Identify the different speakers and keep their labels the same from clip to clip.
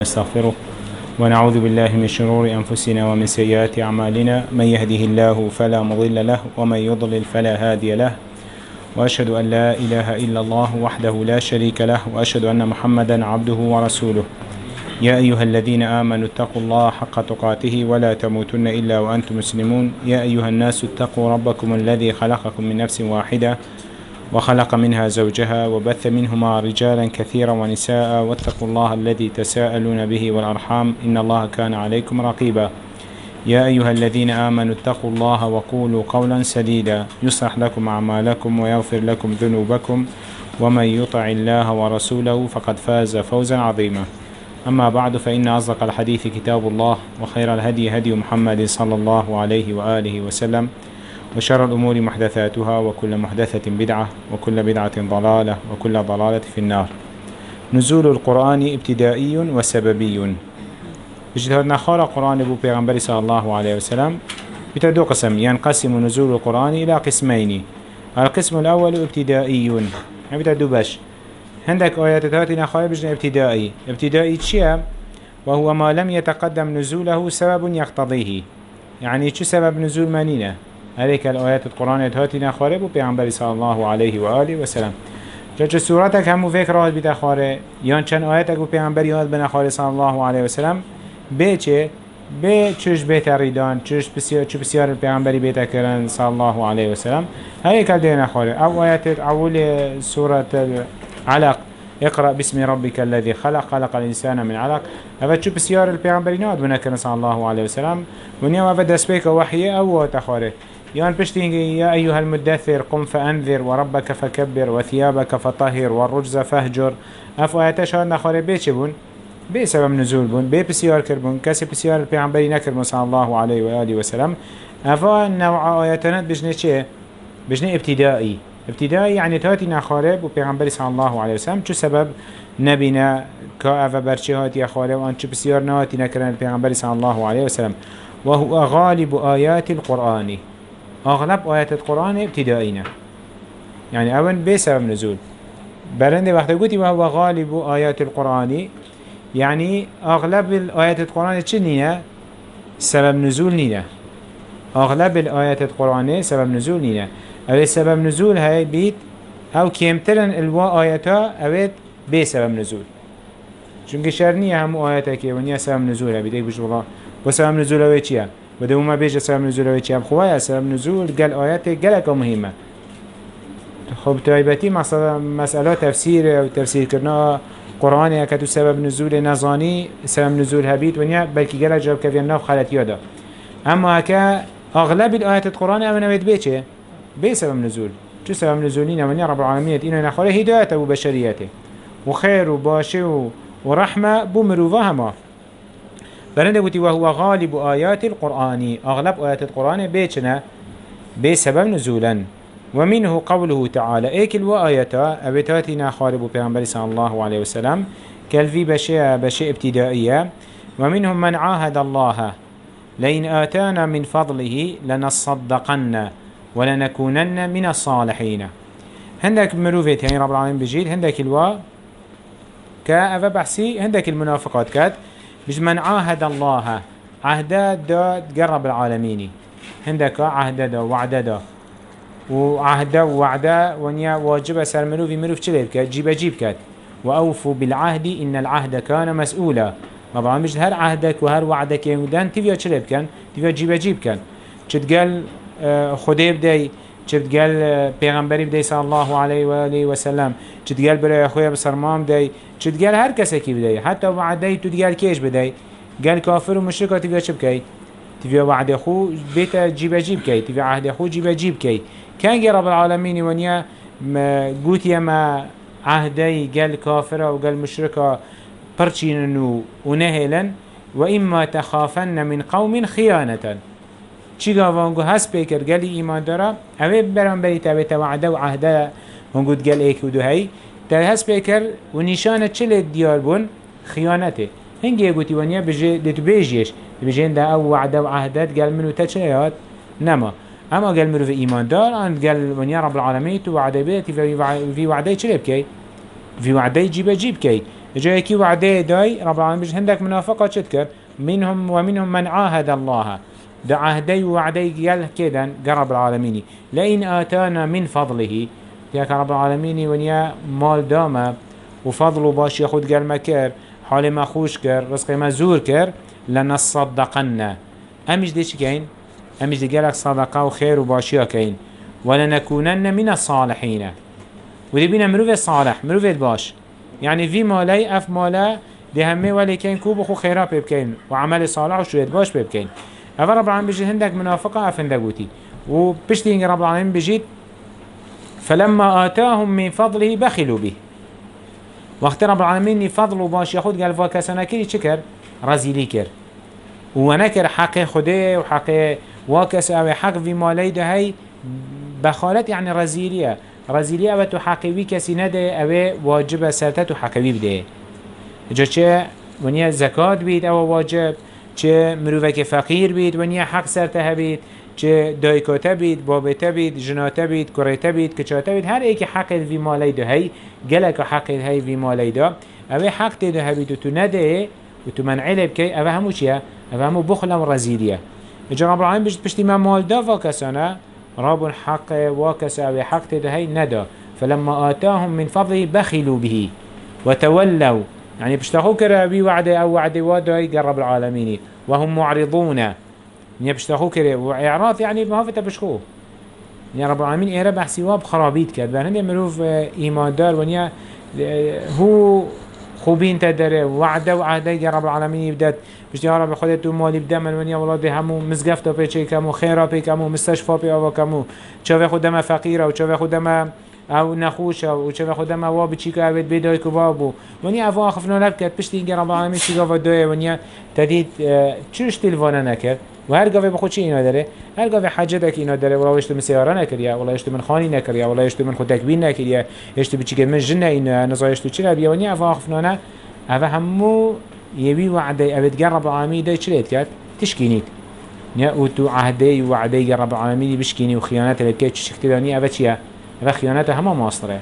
Speaker 1: نستغفره ونعوذ بالله من شرور أنفسنا ومن سيئات أعمالنا من يهده الله فلا مضل له ومن يضلل فلا هادي له وأشهد أن لا إله إلا الله وحده لا شريك له وأشهد أن محمدا عبده ورسوله يا أيها الذين آمنوا اتقوا الله حق تقاته ولا تموتن إلا وأنتم مسلمون يا أيها الناس اتقوا ربكم الذي خلقكم من نفس واحدة وخلق منها زوجها وبث منهما رجالا كثيرا ونساء واتقوا الله الذي تساءلون به والأرحام إن الله كان عليكم رقيبا يا أيها الذين آمنوا اتقوا الله وقولوا قولا سديدا يصلح لكم أعمالكم ويغفر لكم ذنوبكم ومن يطع الله ورسوله فقد فاز فوزا عظيما أما بعد فإن أصدق الحديث كتاب الله وخير الهدي هدي محمد صلى الله عليه وآله وسلم وشر الأمور محدثاتها وكل محدثة بدعة وكل بدعة ضلالة وكل ضلالة في النار. نزول القرآن ابتدائي وسببي. اجتهدنا خال القرآن أبو بيغمبر صلى الله عليه وسلم بتدو قسم ينقسم نزول القرآن إلى قسمين. القسم الأول ابتدائي يعني بتدو باش عندك آيات تاتنا خال بجنا ابتدائي تشيء وهو ما لم يتقدم نزوله سبب يقتضيه يعني شو سبب نزول منينه هذيك الآيات القرآن هاتنا خارب وبيعنبري صلى الله عليه وآله وسلم جاءت سورتك هم فكرات بيت خاره يان چند آياتك وبيعنبري هات بنا خاره صلى الله عليه وسلم بيچه چش بيت ريدان چش بسيار البيعنبري بيت كرن صلى الله عليه وسلم هذيك الدين خاره أو آيات أول سورة العلق اقرأ باسم ربك الذي خلق الإنسان من علق هذا شو بسيار البيعنبري ناد بنا كرن صلى الله عليه وسلم ونيا هذا دسبيك وحي أو تخاره يان بشتين يا أيها المدثر قم فأنذر وربك فكبر وثيابك فطهر والرجز فهجر أفواتش هاد نخاري بيشبون بسبب نزول بون بسيار كربون كسي بسيار البيعنبري نكربون صلى الله عليه وآله وسلم أفا نوع آياتنا بجنة چه؟ بجنة ابتدائي يعني تاتي نخارب وبيعنبري صلى الله عليه وسلم شو سبب نبينا كأفا برشي هاتي خارب وان شو بسيار ناتي نكرن البيعنبري صلى الله عليه وسلم وهو غالب آيات القرآن أغلب آيات القرآن ابتدائينا يعني أول بسبب نزول برند وقت قلت وهو غالب آيات القرآن يعني أغلب الآيات القرآن چنينا سبب نزول نينا أغلب الآيات القرآن سبب نزول نينا أو سبب نزول هاي بيت أو كيمترن الوا آياتا أويت بسبب نزول چونك شرنية هم آياتك ونيا سبب نزول هاي بيتك بجولا وسبب نزول هاي چيا ودو ما بيجي سبب نزول هاي چيا بخوايا سبب نزول قال آياتك قالك مهمة خب تايبتي مسألة تفسير أو تفسير كرنا قرآن كتو سبب نزول نظاني سبب نزول هبيت ونيا بلكي قالك جاب كفي الناف خلت يادا أما هكا أغلب الآيات القرآن أمنا بيت بيتش بسبب نزول شو سبب نزولين ونيا رب العالمين إنه نخاله هدايته وبشريته وخير وباشر ورحمة بمروفها ما برنده وهو غالب آيات القرآن أغلب آيات القرآن بيتنا بسبب نزولا ومنه قوله تعالى ايكل وآياتا أبتاتنا خارب بيغمبر صلى الله عليه وسلم كالفي بشيء ابتدائية ومنهم من عاهد الله لئن آتانا من فضله لنصدقن ولنكونن من الصالحين هندك مروفيت يعني رب العالمين بجيد هندك الوا كأفا بحسي هندك المنافقات كات بج من عاهد الله عهدا دا قرب العالمين هندك عهدا دا وعدا دا وعهدا ووعدا ونيا واجب سر مروفي مروف چلي بكات جيب كات وأوفوا بالعهد إن العهد كان مسؤولا طبعا مش هر عهدك وهر وعدك يمدان تبيا چلي بكان تبيا جيب كان چتقال خدي بداي چتقال پیغمبری بداي صلى الله عليه وآله وسلم چتقال برای خويا بسرمان بداي چتقال هر کسی کی بداي حتى وعدي تتقال كيش بداي قال كافر ومشرك تبيا چه بكي تبيا وعد خو بيت جيب كي تبيا عهد خو جيب كي كان رب العالمين ونيا قوت يما عهدي قال كافر وقال مشركة برچيننو ونهلا وإما تخافن من قوم خيانة چی گاوانگو هست پیکر گلی ایمان داره اوه برام بری تابت وعده و عهده هنگو گل ایک و دو هی در هست پیکر و نشانه چل دیار بون خیانته هنگی گوتی ونیا دتو بیجیش بجین ده او وعده و عهدت گل منو تا چه یاد نما اما گل منو في ایمان دار اند گل ونیا رب العالمین تو وعده بیتی في وعده چل بکی في وعده جيب كي جا يكي وعده داي رب العالمين بيجي هندك منافقة شتكر منهم ومنهم من عاهد الله ده عهدي وعدي قال كده رب العالمين لئن آتانا من فضله ياك رب العالمين ونيا مال داما وفضله باش ياخد قال مكر حال ما خوش كر رزق ما زور كر لنصدقنا امش ديش كين امش دي قالك صدقه وخير وباشيا كين ولنكونن من الصالحين ودي بينا مروف صالح مروف باش يعني في مالاي اف مالا دي همي ولي كين كوب وخو خيرا بيبكين وعمل صالح وشوية باش بيبكين اول رب العالمين بيجي هندك منافقة افندك بوتي وبشتين رب العالمين بيجي فلما آتاهم من فضله بخلوا به وقت رب العالمين فضله باش ياخد قال فاكسانا كري چكر رزيلي كر ونكر حق خده وحق واكس او حق في مالي ده هاي بخالت يعني رزيلية رزيلية او تو حقوي كسي نده او واجب سرته تو حقوي بده جا چه ونیا زکات بید او واجب چه مروفک فقیر بید ونیا حق سرته بید چه دایکاته بید بابته بید جناته بید کریته بید کچاته بید هر ایک حق وی مالی ده هی گلک حق هی وی مالی ده او حق ده بید و تو نده و تو منعله بکی او همو چیه؟ او همو بخل و رزیلیه اجا رب العالمین بجد پشتی من مال ده واکسانه رب الحق واكس او حق ده هي ندى فلما آتاهم من فضله بخلوا به وتولوا يعني بيشتخوا كرابي وعده او وعده واداي قرب العالمين وهم معرضون يعني بيشتخوا كرا واعراض يعني بهافته بشخو يعني رب العالمين ايرا بحسي واب خرابيت كد بان مروف ايمان دار ونيا هو خوبين تدري وعده وعده رب العالمين يبدأ بيش يا رب خدت مالي بدا من ونيا ولادي همو مزقفته بيشي كمو خيره بي كمو مستشفى بي او كمو شوف خدمه فقيره وشوف خدمه او نخوشه وشوف خدمه واب چی که اوید بدای کبابو ونیا افا خفنا لبکت پشتی اینگه رب العالمین چی گفت دوی ونیا تدید چرش تلوانه نکرد و هر گاوی بخود چی اینا داره هر گاوی حاجتك اینا داره ولا اشتو من سیاره نکریا ولا اشتو من خانی نکریا ولا اشتو من خود تکبین نکریا اشتو بچی که من جنه اینا نزای اشتو چی لبیا ونیا افا خفنا نه افا همو يبي وعده أبد رب العالمين ده شليت كات تشكينيت نيا وتو عهدي وعدي رب العالمين بشكيني وخيانات اللي بكيت شكتلاني أبد شيا أبد خيانته هما ماصرة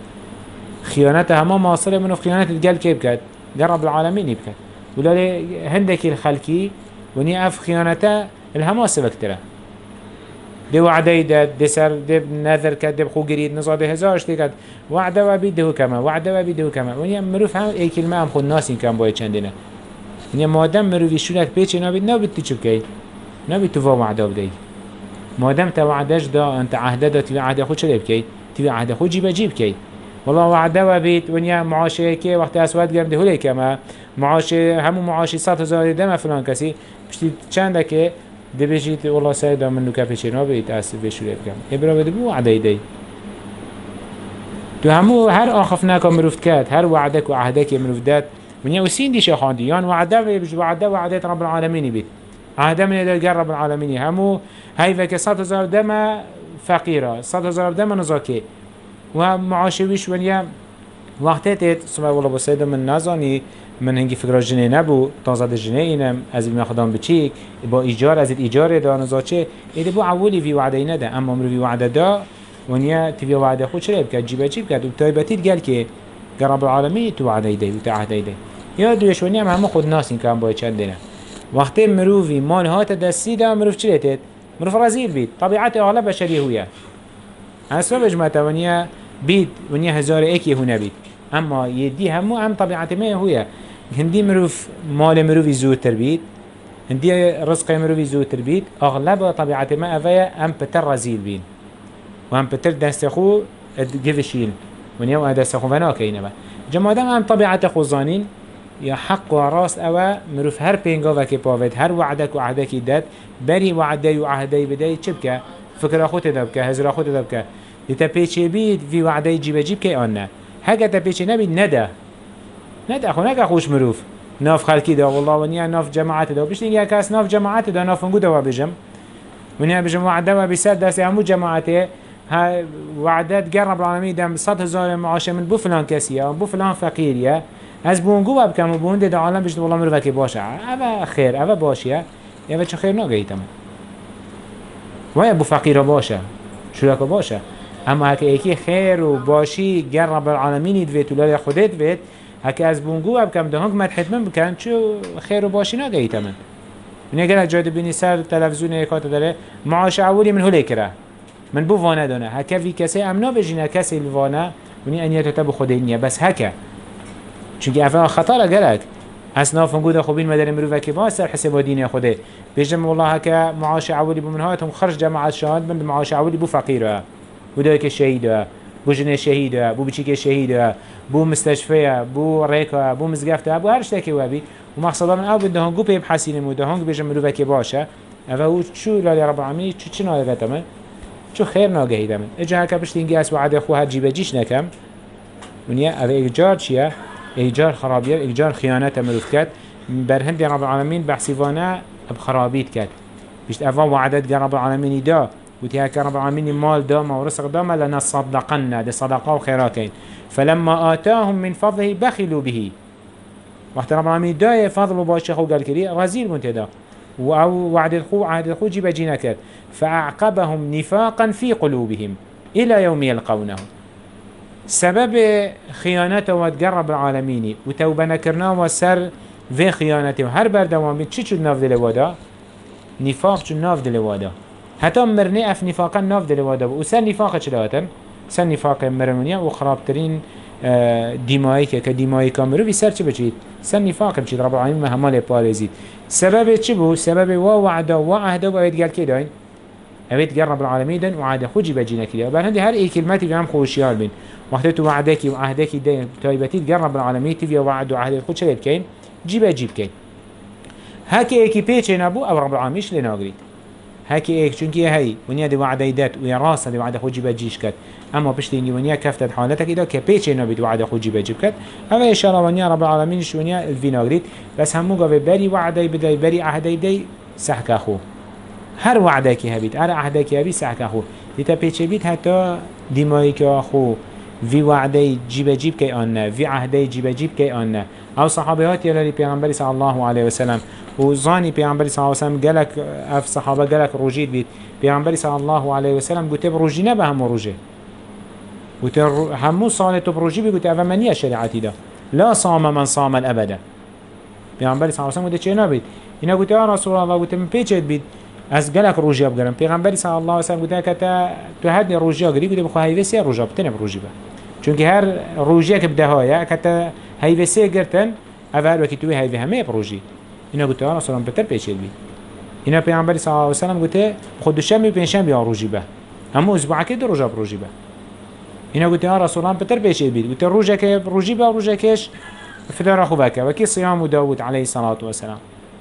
Speaker 1: خيانته هما ماصرة منو خيانات الجال كيف كات رب العالمين يبكت ولا هندك الخلقي ونيا أف خيانته الهما سبكتره ده وعده ده سر ده نذر كات ده بخو جريد نزاده هزارش ده كات وعده وبيده كما وعده وبيده كما ونيا مروف هم أي كلمة هم خود ناسين كم باید چندینه ونيا مادام مروفی شولک پیچ نبید تیچو کی نبید تو وعده بدی مادام تا وعدهش دا انت عهده دا تبي عهده خود شلي بکی تبي عهده خود جيب کی والله وعده وبيت ونيا معاشه کی وقت اسود گرم ده هلی کما معاشه همو معاشی 100,000 دم فلان کسی پشتی چنده که ده بجید والله سایدا من نوکا پیچ نبید اس بشوری بکم ابرا بده بو عهده دی تو همو هر آخفنا که مروفت کرد هر وعدك و عهدك مروفت داد ونیا وسین دیش خواندی یان وعده بيج وعده رب العالمين بيت عهده من دل رب العالمين همو هاي فك 100,000 دم فقيره 100,000 دم نزاكي و معاشويش ونیا وقتت سبحان الله بسيد من نزانی من هنگی فکر جنه نبو تازه جنه اینم از این خدام بچیک با ایجار از ایجار دانزاچه ایده بو اولی وی وعده اینه ده اما امروی وعده دا ونیا تبي وعده خود شرب کرد جیب کرد و تایبتید گل که رب العالمین تو وعده ایده و تعهده ایده یا دویش ونیا همه خود ناسین که هم باید چند دینه وقتی مروفی مال هات دستی ده مروف چلیتید مروف رزیل بید طبیعت اغلب بشری هویه اصلا بجمعت ونیا بید ونیا 1001 هونه بید اما يدي همو هم طبيعة ما هويا هندي مروف مال مروفي زود تربيت هندي رزق مروفي زود تربيت أغلب طبيعة ما أفيا هم بتر رزيل بين وهم بتر دستخو جفشيل ونيو دستخو فناكينا با جماعة هم طبيعة خوزانين يا حق وراس أوا مروف هر بينغا وكي باوت هر وعدك وعدك داد بري وعدي وعهدي بداي تشبكه فكرة خود دبكه هزر خود دبكه لتبيتشي بيد في وعدي جيب كي أنا هكذا تبيتشي نبي ندى أخو نكا خوش مروف ناف خلقي دا والله ونيا ناف جماعات دا بيش نيجي كاس ناف جماعات دا ناف نقودا وبجم ونيا بجم وعدا وبيساد داس عمو جماعته ها وعدات قرب العالمين دم 100,000 معاش من بو فلان كاسية بو فلان فقيرية از بونجو بكم بوند دا عالم بيش والله مروفك باشا أبا خير أبا باشيا يا شو خير ناقي تمام ويا بو فقير باشا شو لك باشا اما هكا ايكي خير و باشي قرب العالمين يدفيت ولا خودت فيت هكا از بونگو اب کم دهانگ مدحت من بکن چو خیر و باشی نگهیت من اگر جاد بینی سر تلفزیون یکات داره معاش اولی من هلی کره من بو وانه دانه هکا وی کسی امنا بجینه کسی الوانه ونی انیت تبو خودی نیه بس هکا چونکه افا خطر گلک اسنا فنگود خوبین مدار مروفه که با سر حساب دین خوده بيجم والله هكا معاش عولي بمنهاتهم خرج جماعة شهاد من معاش عولي بو فقيرها بو دايك الشهيدها بو جنة شهيدها بو بچيك الشهيدها بو مستشفيها بو ريكها بو مزقفتها بو هرشتاكي وابي ومقصدا من او بدهن قو بيب حسين مودهن بيجم مروفك باشا افا هو شو لالي رب العالمين شو ناغتما شو خير ناغهيدما اجا هكا بشتينجي اسو عاد اخوها جيبه جيش نكم ونيا افا ايجار چيه ايجار خرابير ايجار خيانات مروفكات برهند رب العالمين بحسيفانا بخرابيت كات بيشت افا وعدت رب العالمين دا وتي هكا رب العالمين مال دا ما ورزق دا ما لنصدقنا ده صدقه وخيراكين فلما آتاهم من فضله بخلوا به وقت رب العالمين دا فضل وباشا خو قال كري غزير منتدا وعد الخو عهد الخو جيب جينا كات فأعقبهم نفاقا في قلوبهم إلى يوم يلقونه سبب خيانته وتقرب العالمين وتوبنا كرناه وسر في خيانته هر بردوام بيت چي ناف دلوادا نفاق چو ناف دلوادا حتى مرني اف نفاقا ناف دلوادا وسر نفاق چلاتن سر نفاق مرمونيا وخرابترين ديمايك كديماي كامرو بيسر چه بچيت سر نفاق بچيت رب العالمين مهمال بارزيت سبب چه بو سبب وعدا وعهدا بايد قال كده اوید گر رب العالمین دن وعده خوجی بجینه کلیه بر هندی هر ای کلمتی که هم خوشیار بین وقتی تو وعدکی و عهدکی دن تایبتید گر رب العالمین تیوی وعد و عهد خود چه بکن جیب کن هکی ایکی پیچه نبو او رب العالمینش لناگرید هکی ایک چونکی هی ونیا دی وعده دات و راسه دی وعده خوجی بجیش کد اما پشت اینگی ونیا کفتت حالتک ایدا که پیچه نبید وعده خوجی بجیب کد اما اشاره ونیا رب العالمینش ونیا الویناگرید بس همو گاوه بری وعده بدای بری عهده دی سحک خو هر وعده که هبید هر عهده که هبید سحک خو دیتا پیچه بید حتی دیمایی که خو وی وعده جیب که آن نه وی عهده جیب که آن نه او صحابهات یلالی پیغمبری صلی الله علیه و سلم و زانی پیغمبری صلی الله علیه و سلم گلک اف صحابه گلک روجید بید پیغمبری صلی الله علیه و سلم گوته بروجی نه به همو روجه گوته همو سال تو بروجی بی گوته اول منیه شریعتی دا لا صام من صام الابدا پیغمبری صلی الله علیه و سلم گوته چه نبید اینا گوته رسول الله گوته من پیچید بید از گلک روجی بگرم پیغمبری صلی الله علیه و سلم گوته که تو هدی روجی گری گوته بخواه هیوسی روجی بتنه بروجی با چونکه هر روجی که بدهایه که هیوسی گرتن اول وقتی توی هیوی همه بروجی اینا گوته رسول الله بتر پیچید بید اینا پیغمبری صلی الله علیه و سلم گوته خود شمی پنجشنبه روجی با اما اسبوع که دو روجا بروجی با اینا گوته رسول الله بتر پیچید بید گوته روجا که روجی با روجا کش فدار خوبه که وکی صيام داوود علیه الصلاة والسلام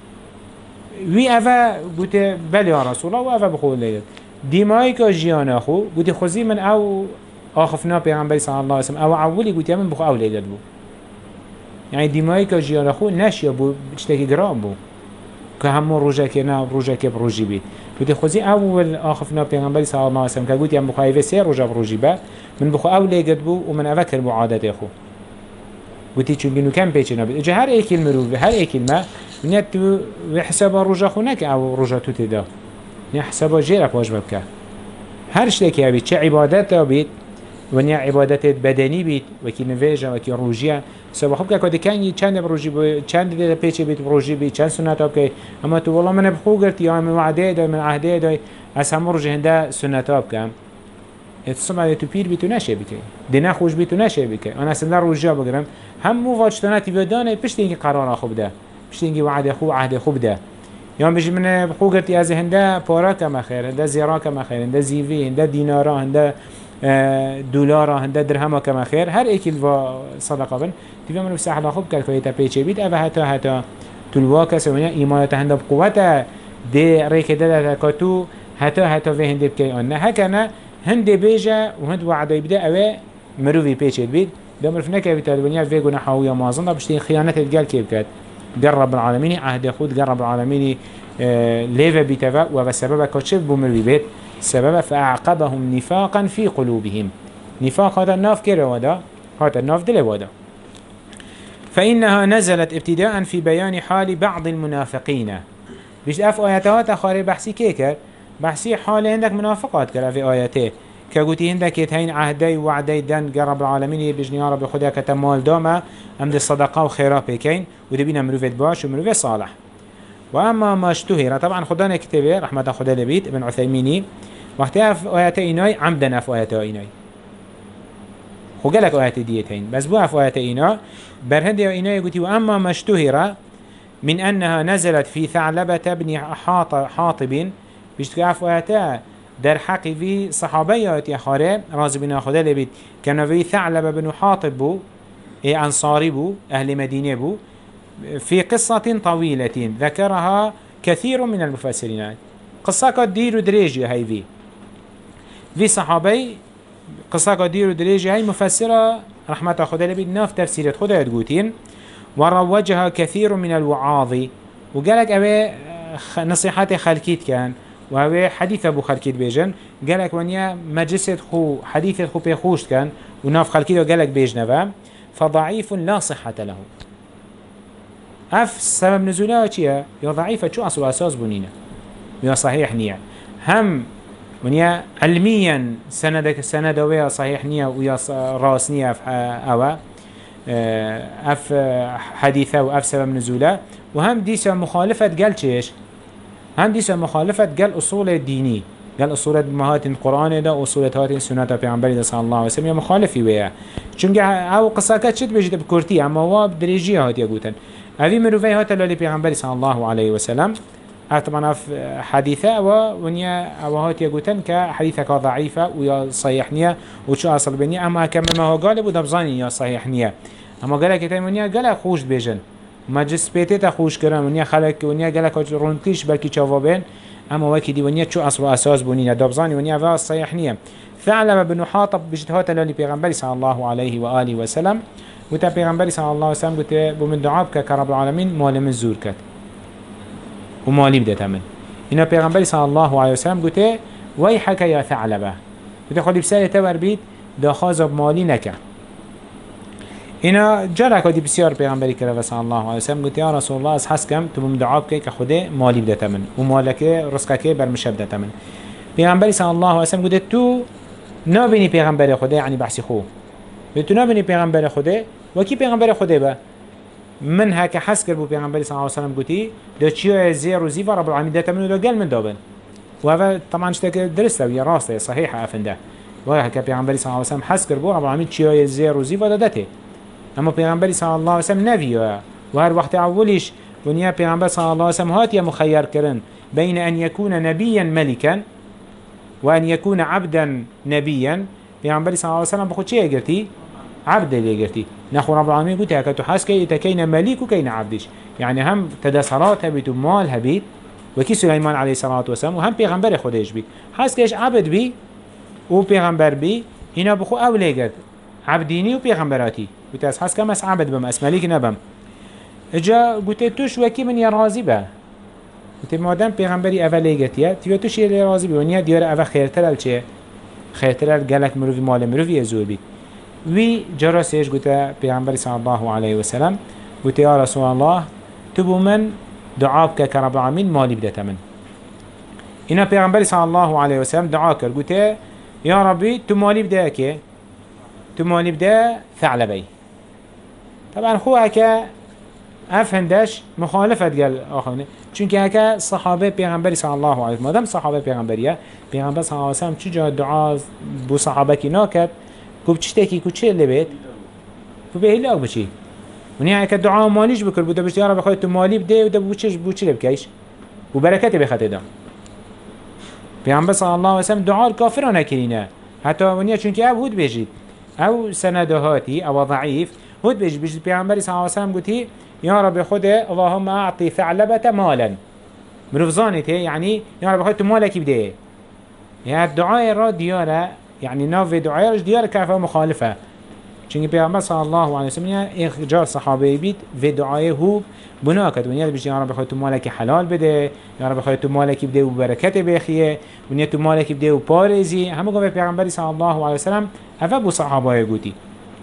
Speaker 1: وی اوه گوته بله یا رسول الله و اوه بخود لیدد دیمایی که جیانه خو گوته خوزی من او آخفنا پیغمبری صلی الله علیه وسلم او اولی گوته من بخو او لیدد بو یعنی دیمایی که جیانه خو نشیا بو چتاکی گرام بو که همون روژه که نه روژه که بروژی بید گوته خوزی اول آخفنا پیغمبری صلی الله علیه وسلم که گوته من بخو ایوه سه روژه بروژی با من بخو او لیدد بو و من اوه کربو عادت خو گوته چون گنو کم پیچه نبید اجا هر ای کلمه رو هر ای کلمه ونیا تو حساب روجا خو نک او روجا تو تدا نیا حساب جیرک واجب که هر شتکی بید چه عبادت بید ونیا عبادت بدنی بید وکی نویجا وکی روجیا سبا خوب که کدی کنی چند روجی بید چند دیده پیچه بید روجی بید چند سنت آب که اما تو والله من بخو گرتی یا من وعده دای من عهده دای از همه روجه هنده سنت آب کم اتصال تو پیر بیتو نشه بکه دینه خوش بیتو نشه بکه آن اصلا روجا بگرم هم مو واجتناتی بدانه پشت اینکه قرار خوب ده پشت اینکه وعده خوب عهد خوب ده یا بيجي من بخو قرتي از هنده پارا کم خیر هنده زیرا کم خیر هنده زیوی هنده دینارا هنده دلارا هنده درهم کم خیر هر اکیل و صدقه بن تیوی منو سحلا خوب کرد که تا پیچه بید اوه حتی تلوا کسی ونیا ایمانت هنده بقوته ده ریک ده کاتو حتی و هنده بکی آن نه هکنه هنده بیجه و هند وعده بده اوه مروی پیچه بید ده مرف نکه بیتاد ونیا وی گناه حاوی مازن ده بشتین خیانت الگل که بکد قرب العالمين عهد خود قرب العالمين ليفا بيتفا وبسبب كتشف بمروي بيت سبب فأعقبهم نفاقا في قلوبهم نفاق هذا الناف كروادا هذا الناف دلوادا فإنها نزلت ابتداء في بيان حال بعض المنافقين بيش اف آياتها تخاري بحثي كيكر بحثي حال عندك منافقات كر في آياته كقولي هندك يتهين عهدي وعدي دن رب العالمين بجني يا رب خدا كتمال داما ام دي الصدقة وخيرات بكين ودي بينا مروفة باش ومروفة صالح. واما ما اشتهر طبعا خدانا كتابه رحمة خدا لبيت ابن عثيميني وقتها في آيات إيناي عمدنا في آيات إيناي خو قالك آيات ديتين بس بوها في آيات إينا برهند إيناي قلت وأما ما اشتهر من أنها نزلت في ثعلبة بن حاطب بيشتكي في آيات در حقي في صحابيات يا خارب راز بن خدا لبيت كانوا في ثعلبة بن حاطب بو أنصاري بو أهل مدينة بو في قصة طويلة ذكرها كثير من المفسرين قصة قد دير دريجي هاي في صحابي قصة قد دير دريجي هاي مفسرة رحمة خدا لبيت ناف تفسيرات خدا يتقوتين وروجها كثير من الوعاظ وقالك أبي نصيحات خلقيت كان وهو حديث أبو خلقيت بيجن قالك ونيا مجلسة خو حديث خو بيخوش كان وناف خلقيت وقالك بيجنبا فضعيف لا صحة له اف سبب نزولها چيه يا ضعيفة شو اصل اساس بنينه يا صحيح نية هم ونيا علميا سند ويا صحيح نية ويا راس نية اف اف حديثة واف سبب نزولها وهم ديسا مخالفة قال چيش هم ديسا مخالفة قال اصول الديني قال اصول مهات القرآن ده اصول هات سنة پیغمبر صلى الله عليه وسلم مخالفي ويا چونك او قصاكات شد بجد بكورتي اما هو بدريجيه هات يقولن هذه مروفي هات اللي پیغمبر صلى الله عليه وسلم طبعا في حديثة ونيا اوهات يقولن كحديثة ضعيفة ويا صحيح نية وشو اصل بني اما كما ما هو قالب ودبزاني يا صحيح نية اما قالك تيمونيا قالك خوش بيجن مجلس بيتي خوش كرام ونيا خلق ونيا قالك رونتيش بلكي چاوابين اما وكي دي ونيا شو اصل اساس بنينا دبزاني ونيا وا صحيح نية ثعلبة بن حاطب بجد اللي پیغمبر صلى الله عليه وآله وسلم وتا پیغمبر صلى الله عليه وسلم قلت بمن دعاب كرب العالمين مال من زور كت ومالي بدأت من هنا پیغمبر صلى الله عليه وسلم قلت ويحك يا ثعلبة قلت خلي بسالة تور بيت دا خازب مالي نكا هنا جرك ودي بسيار پیغمبر كرب صلى الله عليه وسلم قلت يا رسول الله از حس كم تو بمن دعاب كخده مالي بدأت من ومالك رزقك برمشب بدأت من پیغمبر صلى الله عليه وسلم قلت تو نابني پیغمبر خدا يعني بحثي خو تو نابني پیغمبر خدا وكي پیغمبر خدا با من هكا حس كربو پیغمبر صلى الله عليه وسلم قلتي دا چيو زير وزيف رب العالمين داتا منو دا قل من دابن وهذا طبعا اشتاك درسته ويا راسته صحيحة افنده وهكا پیغمبر صلى الله عليه وسلم حس كربو رب العالمين چيو زير وزيف داته اما پیغمبر صلى الله عليه وسلم نفيه وهر وقت اوليش ونيا پیغمبر صلى الله عليه وسلم هات يا مخير كرن بين ان يكون نبيا ملكا وأن يكون عبدا نبيا پیغمبر صلى الله عليه وسلم بخود چه اگرتی؟ عبد اللي اگرتی نخو رب العالمين قلت هكا تحس كي تكين ملك وكين عبدش يعني هم تدسرات هبيت ومال هبيت وكي سليمان عليه الصلاة والسلام وهم پیغمبر خودش بي حس كيش عبد بي و پیغمبر بي هنا بخو اول اگرد عبديني و پیغمبراتي قلت حس كم اس عبد بم اس ملك نبم اجا قلت توش وكي من يرازي به قلت مادام پیغمبری اول ایگتیه تیو تو شیل رازی بیونیه دیار اول خیرتر چه خیرتر گلک مروی مال مروی زور بید وی جراسیش قلت پیغمبری صلی الله علیه و سلم قلت یا رسول الله تبو من دعاب که رب العالمین مالی بدت من اینا پیغمبری صلی الله علیه و سلم دعا کرد قلت یا ربی تو مالی بده که تو مالی بده ثعلبی طبعا خواه که افهندش مخالفت قال آخرين چونك هكا صحابه پیغمبر صلى الله عليه وسلم مادام صحابه پیغمبریه پیغمبر صلى الله عليه وسلم چجا دعا بو صحابه کی ناکد کو چتکی کو چه لبید کو به هلاك بچی ونی هكا دعا ماليش بكر بده بيش يا رب خير تو مالي بده وده بو چه لبكيش وبركته بخته پیغمبر صلى الله عليه وسلم دعا الكافر نکرینه حتی ونی چونك اب هود بيجید او سندهاتی او ضعيف هود بيجي پیغمبر صلى الله عليه وسلم قلتي يا رب خده اللهم أعطي ثعلبة مالا مرفزانته يعني يا رب خده مالك بده يعني الدعاء را ديارة يعني ناف دعاء ديارة كافة مخالفة چونك پیغمبر صلى الله عليه وسلم اخجار صحابه بيت في دعاء هو بناكد ونيا بيجي يا رب خده مالك حلال بده يا رب خده مالك بده وبركته بخيه ونيا تو مالك بده وبارزي هم قام پیغمبر صلى الله عليه وسلم افبو صحابه يقولي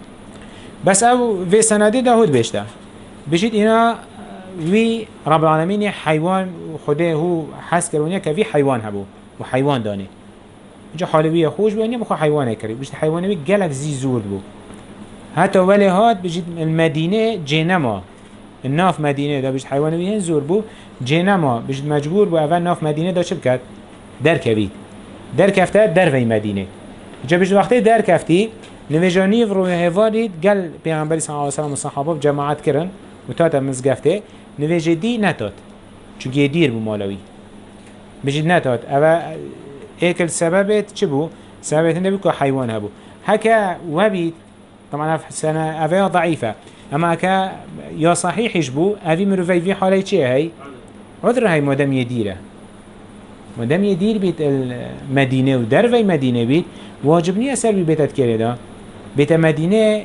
Speaker 1: بس او في سنده داود بيشته بجد اینا وی رب العالمین حیوان خوده هو حس کرونیه که وی حیوان هبو و حیوان دانه جا حالوی خوش بو نیا بخو حیوانه کری بجد حیوانه بی گلک زی زور بو حتی ولی هات بجد المدینه جنما الناف مدینه دا بجد حیوانه بی هن زور بو جنما بجد مجبور بو اول ناف مدینه دا چه بکد در کوید در کفته در وی مدینه جا بجد وقتی در کفتی نویجانی و روی هوارید گل پیغمبری صلی اللہ علیہ وسلم و صحابه جماعت کرن و تا تا مزگفته نویجه دی نتاد چونکه دیر بو مالوی بجد نتاد اوه ایک السببت چه بو؟ سببت هنده بو که حیوان هبو هكا وبيت طبعا سنة أفيا ضعيفة أما هكا يا صحيحش بو أفي مروفي في حالي چه هاي؟ عذر هاي مدام يديره مدام يدير بيت المدينة ودرفي مدينة بيت واجبني أسر ببيتت كريدا بيت مدينة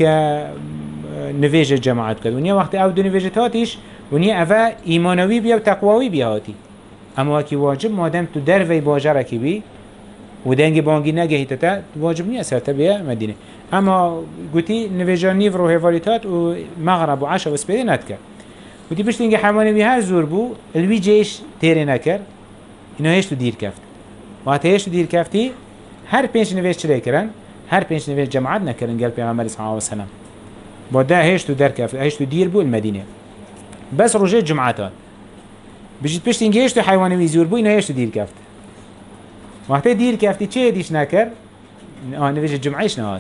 Speaker 1: كنفيجة جماعات كد ونيا وقت أو دو نفيجة هاتيش ونيا أفا إيمانوي بيا وتقووي بيا هاتي أما هكي واجب مادام تو درفي باجركي بي ودنگ بانگی نگهیت تا واجب نیست سر تبیه مدینه اما گویی نویجانی و روحیوالیتات و مغرب و عشا و سپیده ندکر گویی پشت اینکه حمانه بی هر زور بو الوی جیش تیره نکر اینا هیچ تو دیر کفت وقتی هیچ تو دیر کفتی هر پنج نویج چرا کرن هر پنج نویج جماعت نکرن قال پیغمبر صلی الله علیه و سلم با ده هیچ تو در کفت هیچ تو دیر بو المدینه بس روزه جمعات بجید پشت اینکه هیچ تو حیوانی بی زور بو اینا هیچ تو دیر کفت وقتی دیر کفتی چه دیش نکر نویج جمعیش نهات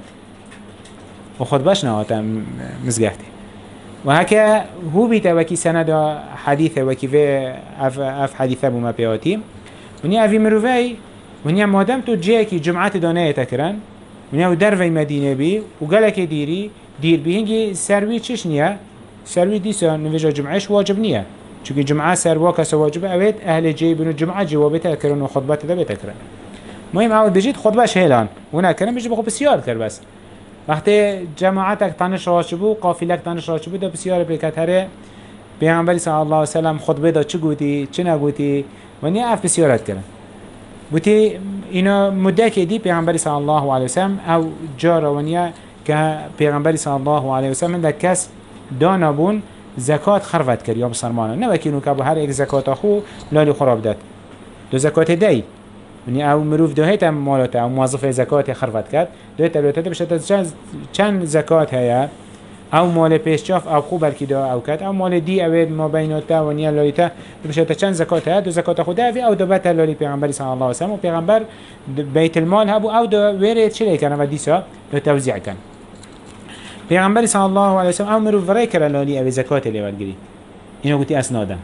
Speaker 1: و خطبش نهات مزگفتی و هکا هو بیتا وکی سند حدیثه وکی في اف حدیثه بوما پیاتیم ونیا اوی مروفی ونیا مادم تو جه کی جمعت دانه تکرن ونیا و دروی مدینه بی و گلک دیری دیر بی هنگی سروی چش نیا سروی دیسا نویج جمعیش واجب نیا چونکه جمعه سروا کس واجبه اوید اهل جی بنو جمعه جوابه تکرن و خطبت ده بتکرن مهم اول بجید خطبهش هلان و نکرن بجید بخو بسیار کر بس وقتی جماعتك تنش راشبو قافلك تنش راشبو ده بسیار بکتره پیغمبری صلی الله علیه وسلم خطبه دا چه گوتی چه نگوتی و نیا اف بسیارت کردن گوتی اینا مده که دی پیغمبری صلی الله علیه وسلم او جارا و نیا که پیغمبری صلی الله علیه وسلم ده کس دانا بون زکات خرفت کرد یا بسرمانه نه وکینو که هر یک زکات خو لالی خراب داد دو زکات دی یعنی او مروف دهیت هم مالات او موظف زکات خرفت کرد دویت البته بشه چند زکات هیا او مال پیشچاف او خوب بلکی دا او کرد او مال دی اوید ما بیناتا و نیا لالیتا بشه چند زکات هیا دو زکات خود اوی او دو بت لالی پیغمبری صلی الله علیه وسلم و پیغمبر بیت المال هبو او دو ویرید چلی کنه و دیسا دو توزیع کن پیغمبری صلی الله علیه وسلم او مروف ورای کرد لالی اوی زکات لیوالگیری اینو گوتی اسناده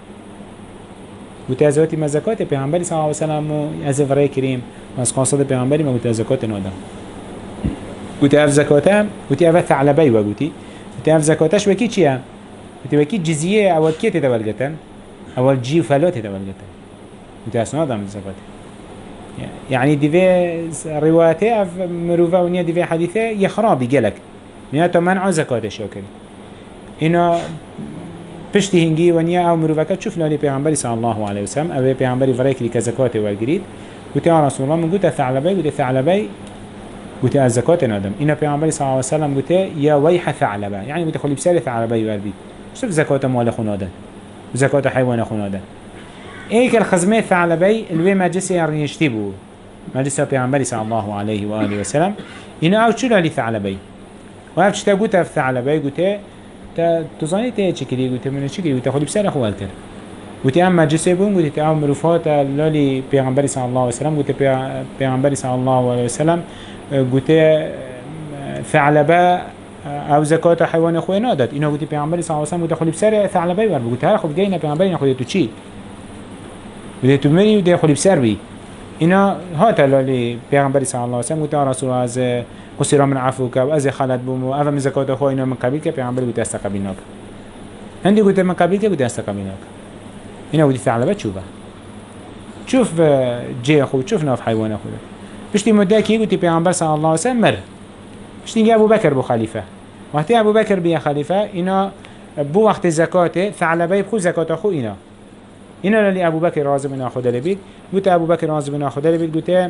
Speaker 1: گوتی از وقتی مزکات پیغمبری صلی الله علیه و سلم از ورای کریم و از قاصد پیغمبری ما گوتی از زکات نادم گوتی اف زکاتم گوتی اف ثعلبی و گوتی اف زکاتش وکی چیه گوتی وکی جزیه اول کی تدولگتن اول جی و فلات تدولگتن گوتی از نادم زکات يعني دفع روايته اف مروفه ونيا دفع حديثه يخرابي جلك نياته منع زكاة شاكري هنا پشتی هنگی ونیا او مروفکت شوف لالی پیغمبری صلی الله علیه وسلم او پیغمبری فرایکلی که زکات والگرید گوتی آن رسول الله من گوتی ثعلبی گوتی ثعلبی گوتی از زکات نادم اینا پیغمبری صلی الله علیه وسلم گوتی یا ویح ثعلبه یعنی گوتی خلی بسر ثعلبی والبید شوف زکات مال خوناده زکات حیوان خوناده ایک الخزمه ثعلبی الوی مجلس رنیشتی بود مجلس پیغمبری صلی الله علیه و آله وسلم اینا او چه لالی ثعلبی و اف چتا گوتی ثعلبی گوتی تا تزانی ته چی کردی گویی من چی کردی گویی خودی بسر خوال کرد گویی ام مجلسی بون گویی تا ام مرفوعات لالی پیغمبری صلی الله علیه و سلم گویی پیغمبری صلی الله علیه و سلم گویی ثعلبه او زکات حیوان خوی ناداد اینا گویی پیغمبری صلی الله علیه و سلم گویی خودی بسر ثعلبه ور گویی هر خود گینا پیغمبری نخودی تو چی گویی تو مری گویی خودی بسر بی اینا هات لالی پیغمبری صلی الله علیه و سلم گویی رسول از قصيرا من عفوك وأزي خالد بومو أفا من زكاة أخوينا من قبيلك بيعمل قلت أستقبلناك عندي قلت من قبيلك قلت أستقبلناك هنا قلت ثعلبة تشوفه شوف جي أخو شوف ناف حيوان أخوه بشتي مداكي قلت بيعمل صلى الله عليه وسلم مر بشتي أبو بكر بو خليفة وقت أبو بكر بيا خليفة إنا بو وقت الزكاة ثعلبة يبخو زكاة أخو إنا اللي أبو بكر رازم من أخذ لبيت قلت أبو بكر رازم من أخذ لبيت قلت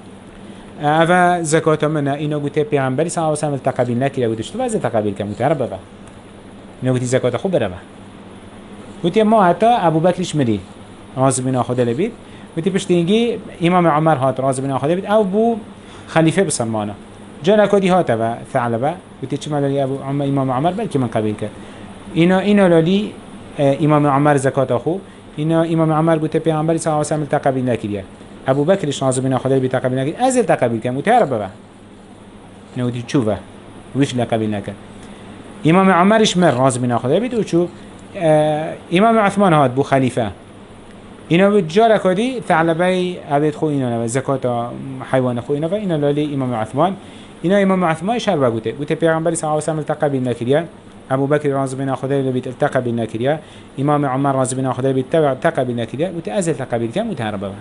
Speaker 1: اوه زکات منه اینا گوته پیغمبری صلی الله علیه و سلم التقبیل نکرده گوته چطور واسه تقبیل کنم گوته عرب بقى اینا گوتی زکات خوب بره گوته ما حتی ابو بکرش مری راضی بنا خدا لبید وتي بشتينجي إمام عمر هات رازي بن أخذ بيت أو بو خليفة بسلمانه جانا كودي هات با ثعلبة وتي شمال لي أبو إمام عمر بلكي من قبيل كات إنا لولي إمام عمر زكاة أخو إنا إمام عمر قلت بيعنبري صلى الله عليه وسلم تقبل نكريا أبو بكر رازي بن أخذ بيت تقبل نكريا أزل تقبل كم وتعرف بقى نودي تشوفه ويش لا قبل نكر إمام عمر مر رازي بن أخذ بيت وشو إمام عثمان هات بو خليفة إنا بتجارة كدي ثعلبي أبيت خو إنا زكاة حيوان خو إنا فإنا لولي إمام عثمان إنا إمام عثمان شهر بقوته قلت بيعنبري صلى الله عليه وسلم التقى بالنكريا أبو بكر رازي بن أخذ بيت التقى بالنكريا إمام عمر رازي بن أخذ بيت التقى بالنكريا وتأزل تقى كم وتهرب بقى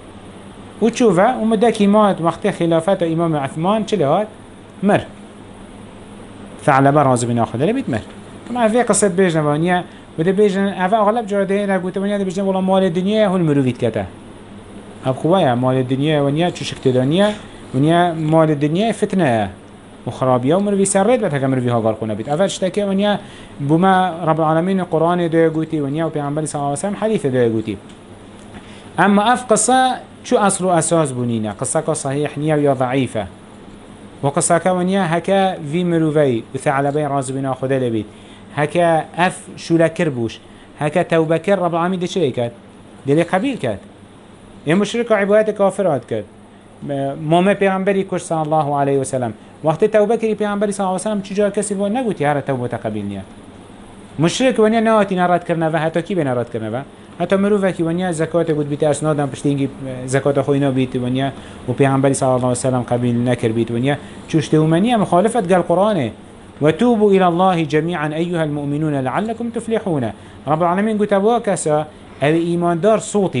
Speaker 1: وتشوفه ومدكي مات وقت خلافة إمام عثمان شلهات مر ثعلبة رازي بن أخذ بيت مر طبعا في قصة بيجنا ونيا وده بيجنا أفا أغلب جرده نقول ونيا ده بيجنا والله مال الدنيا هو المروفيت كته أب خويا مال الدنيا ونيا شو شكل دنيا ونيا مال الدنيا فتنة وخرابية ومروفي سرد بتها مروفي هاقر خونه بيت أفا اشتكي ونيا بما رب العالمين القرآن ده يقولي ونيا وبيعنبري صلى الله عليه وسلم حديث ده يقولي أما أف قصة شو أصل أساس بنينا قصة صحيح نيا ويا ضعيفة وقصة كونيا هكا في مروفي وثعلبي راز بنا خدا لبيت هكا اف شولا كربوش هكا توبة كر رب العالمين دي شري كات دي لي قبيل كات يا مشرك عبادة كافرات كات ماما پیغمبری کش صلی الله علیه وسلم وقت توبه کری پیغمبری صلی الله علیه وسلم چجا کسی بود نگوتی هر توبه تقبیل نیه مشرک ونیا نهاتی نرد کرنه و حتی کی به نرد کرنه و حتی مروفه کی ونیا زکات بود بیت اسنادم پشتینگی زکات خوینا بیت ونیا و پیغمبری صلی الله علیه وسلم قبیل نکر بیت ونیا چوشته ومنیا مخالفت قال قرآنه وتوبوا إلى الله جميعا أيها المؤمنون لعلكم تفلحون رب العالمين قلت أبواكسا أو إيمان دار صوت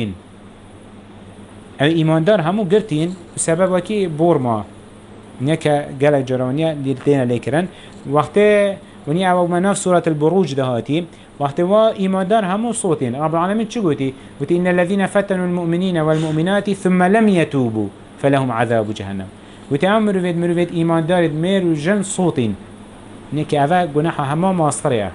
Speaker 1: أو إيمان دار همو قرتين سبب وكي بورما نيكا قال جرانيا لدينا ليكرن وقت ونيا أبو مناف سورة البروج دهاتي وقت وا إيمان دار همو صوتين رب العالمين شو قلتي قلتي إن الذين فتنوا المؤمنين والمؤمنات ثم لم يتوبوا فلهم عذاب جهنم وتعمل مروفيد إيمان دار دمير وجن صوتين نيكي أفا قناحة هما ماصرية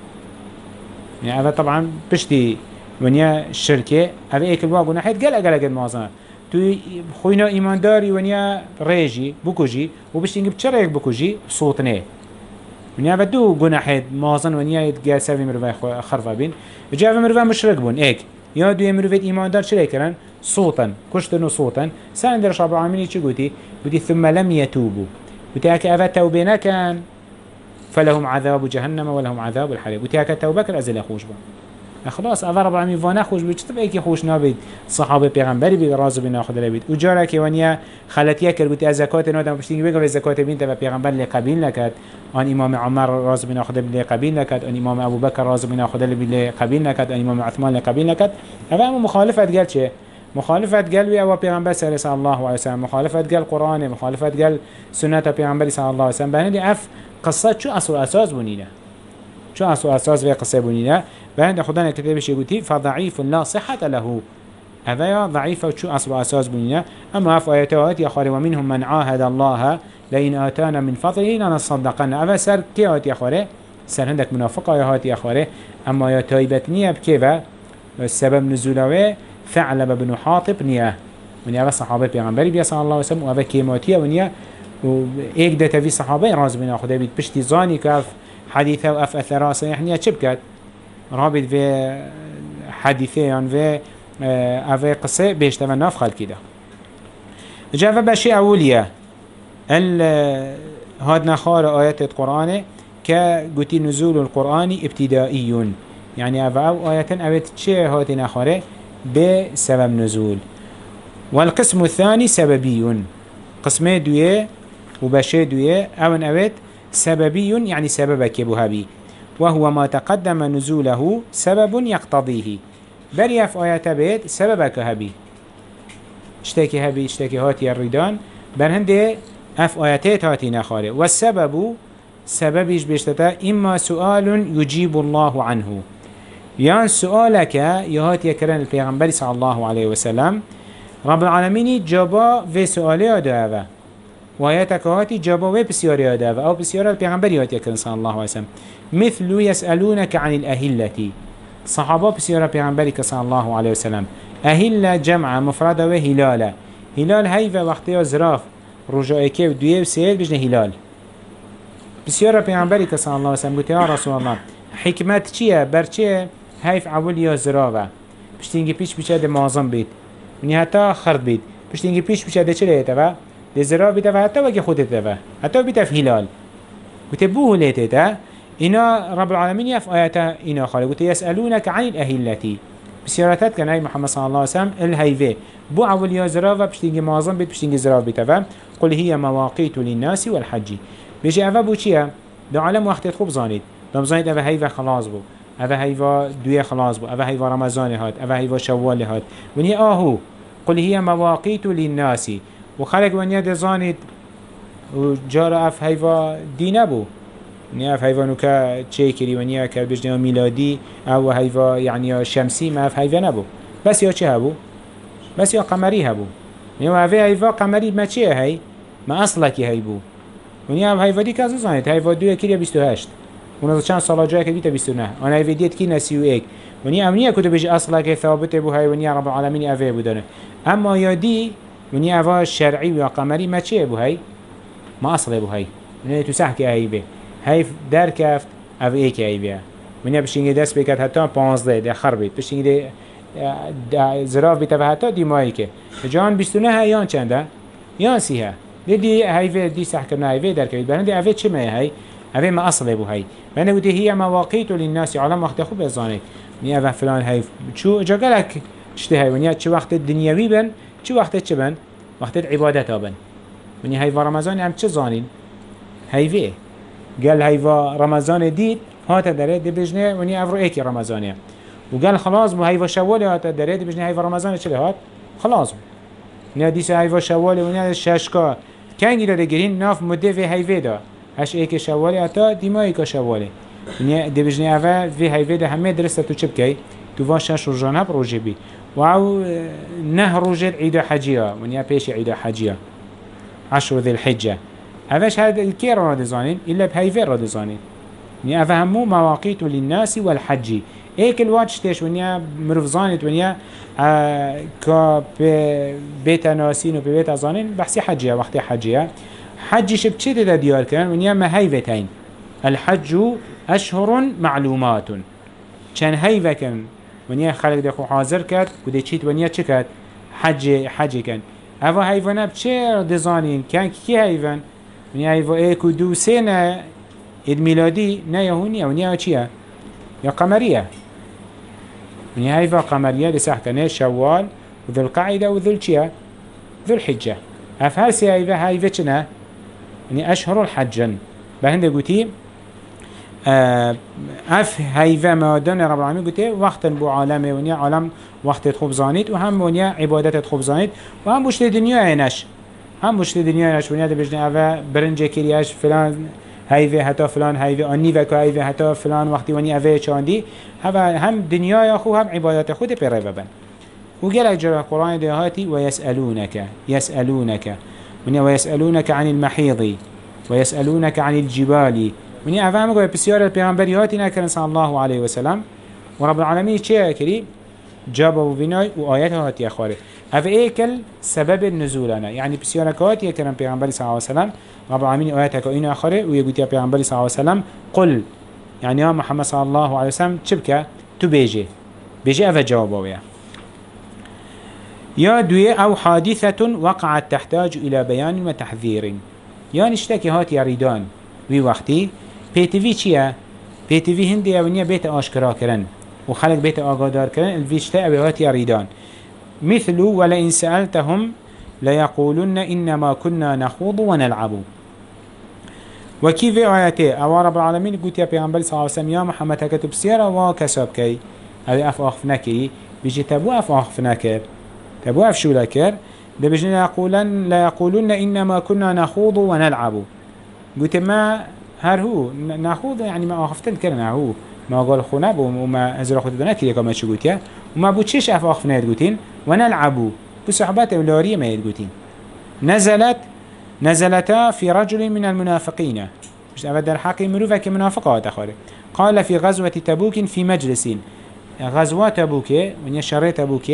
Speaker 1: يعني أفا طبعا بشتي ونيا الشركة أفا إيك الوا قناحيت قلق مازنة تو خوينا إيمان داري ونيا ريجي بكوجي وبشتي نجيب شريك بكوجي صوتناه ونيا بدو قناحيت مازن ونيا يتقال سافي مروفا خرفا بين جاء مروفا مشرك بون إيك يا دو مروفا إيمان دار شريكرن صوتا كشتنو صوتا سان درش رب العالمين چه قوتي ثم لم يتوبوا وتاك أفا توبنا كان فلهم عذاب جهنم ولهم عذاب الحريق وتاك التوبة كالأزل خوش بان خلاص أفا رب العالمين فانا خوش بيت شتب ايكي خوش نابيد صحابة پیغمبری بيد رازو بنا خود لبيد وجارة كي وانيا خلطية كربوتي الزكاة نادم بشتيني بيقى الزكاة بنت وپیغمبر لقبيل لكت آن إمام عمر رازو بنا خود لقبيل لكت آن إمام أبو بكر رازو بنا خود لقبيل لكت آن إمام عثمان لقبيل لكت أفا أمو مخالفة قال چه؟ مخالفة قال ويا پیغمبر صلى الله عليه وسلم مخالفة قال قرآن مخالفة قال سنة پیغمبر صلى الله عليه وسلم بهندي اف قصة شو أصل أساس بنينا شو أصل أساس في قصة بنينا بهند خدانا كتابش يقولي فضعيف لا صحة له هذا ضعيف وشو أصل أساس بنينا أما في آيات يا خاري ومنهم من عاهد الله لئن آتانا من فضله لنصدقن أما سر كي آيات يا خاري سر عندك منافقة آيات يا خاري أما يا تايبتنية بكيفا السبب نزوله ثعلب بن حاطب نية من يا صحابة پیغمبری بیا صلی الله علیه و سلم و کیماتیه و نیا و ایک دته وی صحابه راز بنا خدا بید پشتی زانی کاف حدیثه و اف اثرا صحیح نیا چه بکد رابط و حدیثه یان و اف قصه بیشتر و ناف خلقی ده جواب بشی اولیه هاد نخار آيات القرآن كقتي نزول القرآن ابتدائي يعني أو آيات أوت شيء هات نخاره بسبب نزول والقسم الثاني سببي قسمه دوية وبشي دوية أو أوت سببي يعني سببك بهابي وهو ما تقدم نزوله سبب يقتضيه بريا في آيات بيت سببك هبي اشتكي هبي اشتكي هاتي الردان برهنده اف آياتات هاتي نخاره والسبب سببش بيشتتا إما سؤال يجيب الله عنه يعني سؤالك يهاتي يكرن البيغمبر صلى الله عليه وسلم رب العالمين جابا في سؤالي هذا وآياتك هاتي جابا في بسياري هذا أو بسياري البيغمبر يهاتي يكرن صلى الله عليه وسلم مثل يسألونك عن الأهلة صحابة بسيارة البيغمبر صلى الله عليه وسلم أهلا جمع مفردة وهلالة. هلال هيفا وقتها زراف رجاء كي ودوية وسيد بجنه هلال. بسيارة پیغمبری که صلی الله علیه وسلم گوته یا رسول الله حکمت چیه؟ بر چیه هیف اول یا زراوه پشتینگی پیش بیچه ده مازم بید ونی حتی خرد بید پشتینگی پیش بیچه ده چه لیته و؟ ده زراو بیده و حتی وگه خودت ده و حتی بیده في هلال گوته بوه لیته ده اینا رب العالمین یف آیتا اینا خاله گوته یسألونك عن الأهلتی بسیارتت کنه محمد صلی الله علیه وسلم الهیوه بو اول یا زراوه پشتینگی مازم بید پشتینگی زراو بیده و قل هي مواقيت للناس والحج بيجي أفا بو چيه؟ ده عالم وقت خوب زانید دم زانید أفا هيفا خلاص بو أفا هيفا دوية خلاص بو أفا هيفا رمضان هات أفا هيفا شوال هات ونيا آهو قل هي مواقيت للناس وخلق ونيا ده زانید وجار أف هيفا دينه بو ونيا أف هيفا نوكا تشيكري ونيا كبجنه ميلادي أو هيفا يعني شمسي ما أف هيفا نبو بس يا چه هبو؟ بس يا قمري هبو ونيا أفا هيفا قمري ما چه هي؟ ما أصلك هي بو ونیا هم هیوادی که از زنید هیوادی کی 28 اون از چند سال جای که بیت 29 آن هیوادیت کی 31 ونیا امنیه کدو بيجي اصلا که ثابت بو های ونیا رب العالمین اوه بودنه اما یادی ونیا اوا شرعی و قمری ما چه بو های ما اصله بو های ونیا تو صح که هی به هی در کفت او ای که هی به ونیا بشینگه دست بکرد حتی 15 ده خربید بشینگه زراف بیت و حتی دیمایی که جان 29 یان چنده یان سیه دي هاي دي سحكرنا هاي در كبير بنا دي هاي چه ما هاي هاي ما أصله بو هاي بنا ودي هي مواقيت للناس على وقت خوب الزاني نيا هذا فلان هاي شو جاكلك شتي هاي ونيا شو وقت الدنيوي بن شو وقت چه بن وقت العبادات بن ونيا هاي رمضان هم چه زانين هاي في قال هاي رمضان دي هات داره دي بجنه ونيا افرو ايكي رمضانيه وقال خلاص بو هاي شوال هات داره دي بجنه هاي رمضان چه هات خلاص نيا دي هاي شوال ونيا ششكا کنگی داده گرین ناف مده وی هیوه دا هش ایک شوالی اتا دیمایی که شوالی ونیا دی بجنی اوه وی هیوه دا همه درسته تو چه بکی تو وان 6 روزان هب روزه بی و او نه روزه عید حجیه ونیا پیش عید حجیه 10 ذی الحجه اوهش هاد الکی را دزانین الا بهیوه را دزانین ونیا اوه همو مواقیت للناس والحج ایک الوقت تش ونیا مروف زانید ونیا که بیت ناسین و بیت ازانین بحثی حجیه وقتی حجیه حجیش بچه ده دیار کرن ونیا ما هیوتین الحج اشهر معلومات چند هیوه کن ونیا خلق ده خو حاضر کرد و ده چیت ونیا چه کرد حج کن اوه هیوانه بچه دزانین کن کی هیوان ونیا هیوه ایک و دو سینه اید میلادی نه یهونیه ونیا چیه یا قمریه من هايفا قمرية لسح كنه شوال وذو القاعدة وذو الشيا ذو الحجة أفهرسي هايفا چنه يعني أشهر الحجن بهنده قوتي أف هايفا مادان رب العالمين قوتي وقتا بو عالمه ونيا عالم وقت تخوب زانيت وهم ونيا عبادت تخوب زانيت وهم بوشت دنيا عينش هم بوشت دنيا عينش ونيا ده بجنه أفا برنجه كرياش فلان هایوه حتی فلان هایوه آنی و که هایوه حتی فلان وقتی ونی اوه چاندی هم دنیای خو هم عبادت خود پیره ببن و گل جرا قرآن دیهاتی و یسألونک ونی و یسألونک عن المحیض و یسألونک عن الجبال ونی اوه هم گوه بسیار پیغمبری هاتی نکرن صلی الله علیه وسلم و رب العالمین چه کری جاب و بینای و آیت هاتی اخواره اوه ایکل سبب نزولنا يعني بسيارة كواتي كرم پیغمبر صلى الله عليه وسلم رب العالمين آياتها كأين آخره ويقول يا پیغمبر صلى الله عليه وسلم قل يعني يا محمد صلى الله عليه وسلم چبكة تو بيجي اوه جوابه يا دوية أو حادثة وقعت تحتاج إلى بيان وتحذير يعني اشتكي هات يريدان وي وقتي بيتفي چيه بيتفي هندي اونيا بيت آشكرا كرن وخلق بيت آقادار كرن الفيشتا أو هات يريدان مثل ولئن سألتهم ليقولن إنما كنا نخوض ونلعب وكيف آياته أو رب العالمين قلت يا پیغمبر صلى الله عليه وسلم يا محمد هكتب سيارة وكسب كي أو أف نكي بيجي تبو أف نكر تبو أف شو لكر ده بيجي لا يقولن إنما كنا نخوض ونلعب قلت ما هو نخوض يعني ما أخفتن كرنا هو ما قال خناب وما هزر خود بناكي كما شو قلت يا وما بوتشيش أف نكر ونلعب بصحبات أولارية ما يلقوتين نزلتا في رجل من المنافقين مش أبدا الحقي مروفة كمنافقات أخواري قال في غزوة تبوك في مجلس غزوة تبوك ونيا شرية تبوك